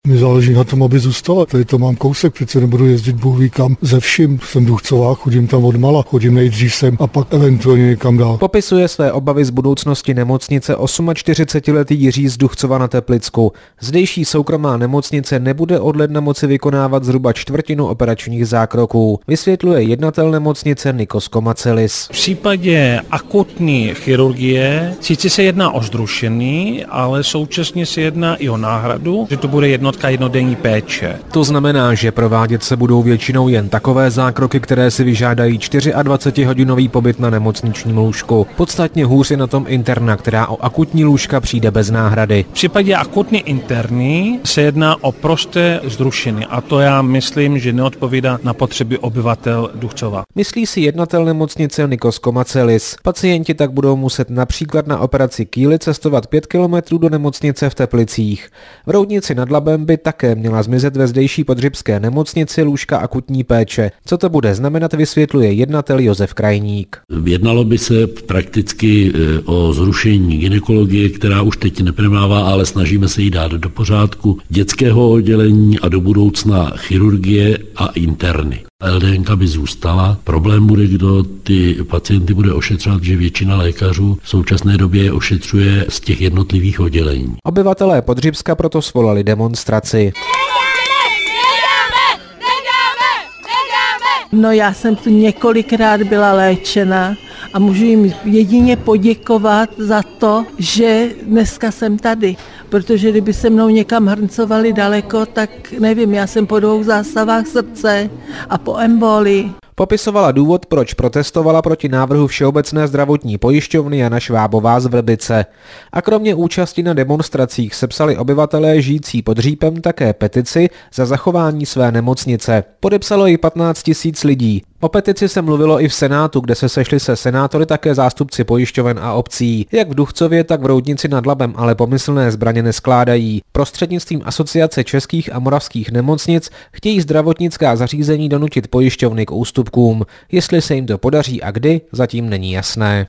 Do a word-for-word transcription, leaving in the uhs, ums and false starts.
Mi záleží na tom, aby zůstala. Tady to mám kousek, přece nebudu jezdit Bůh ví kam ze vším. Jsem Duchcová, chodím tam odmala, chodím nejdřív sem a pak eventuálně někam dál. Popisuje své obavy z budoucnosti nemocnice čtyřicetiletý Jiří z Duchcova na Teplicku. Zdejší soukromá nemocnice nebude od ledna moci vykonávat zhruba čtvrtinu operačních zákroků. Vysvětluje jednatel nemocnice Nikos Komacelis. V případě akutní chirurgie sice se jedná o zrušení, ale současně se jedná i o náhradu, že to bude jednotka jednodenní péče. To znamená, že provádět se budou většinou jen takové zákroky, které si vyžádají dvacetičtyřhodinový pobyt na nemocničním lůžku. Podstatně hůř je na tom interna, která o akutní lůžka přijde bez náhrady. V případě akutní interní se jedná o prosté zrušení a to já myslím, že neodpovídá na potřeby obyvatel Duchcova. Myslí si jednatel nemocnice Nikos Komacelis. Pacienti tak budou muset například na operaci kýly cestovat pět kilometrů do nemocnice v Teplicích. V Roudnici nad Labem by také měla zmizet ve zdejší podřibské nemocnici lůžka akutní péče. Co to bude znamenat, vysvětluje jednatel Josef Krajník. Jednalo by se prakticky o zrušení gynekologie, která už teď nepremává, ale snažíme se jí dát do pořádku, dětského oddělení a do budoucna chirurgie a interny. el dé enka by zůstala. Problém bude, kdo ty pacienty bude ošetřovat, že většina lékařů v současné době je ošetřuje z těch jednotlivých oddělení. Obyvatelé Podřibska proto svolali demonstraci. No já jsem tu několikrát byla léčena a můžu jim jedině poděkovat za to, že dneska jsem tady. Protože kdyby se mnou někam hrncovali daleko, tak nevím, já jsem po dvou zástavách srdce a po emboli. Popisovala důvod, proč protestovala proti návrhu Všeobecné zdravotní pojišťovny Jana Švábová z Vrbice. A kromě účasti na demonstracích sepsali obyvatelé žijící pod Řípem také petici za zachování své nemocnice. Podepsalo ji patnáct tisíc lidí. O petici se mluvilo i v Senátu, kde se sešli se senátory také zástupci pojišťoven a obcí. Jak v Duchcově, tak v Roudnici nad Labem ale pomyslné zbraně neskládají. Prostřednictvím Asociace českých a moravských nemocnic chtějí zdravotnická zařízení donutit pojišťovny k ústupkům. Jestli se jim to podaří a kdy, zatím není jasné.